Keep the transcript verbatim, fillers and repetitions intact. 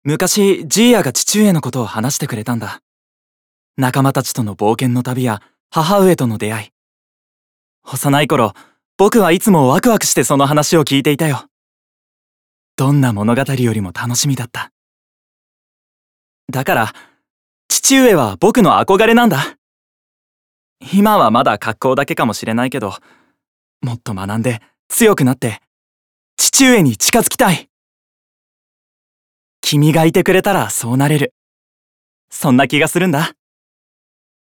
昔、ジーヤが父上のことを話してくれたんだ。仲間たちとの冒険の旅や母上との出会い。幼い頃、僕はいつもワクワクしてその話を聞いていたよ。どんな物語よりも楽しみだった。だから、父上は僕の憧れなんだ。今はまだ格好だけかもしれないけど、もっと学んで強くなって、父上に近づきたい。君がいてくれたらそうなれる。そんな気がするんだ。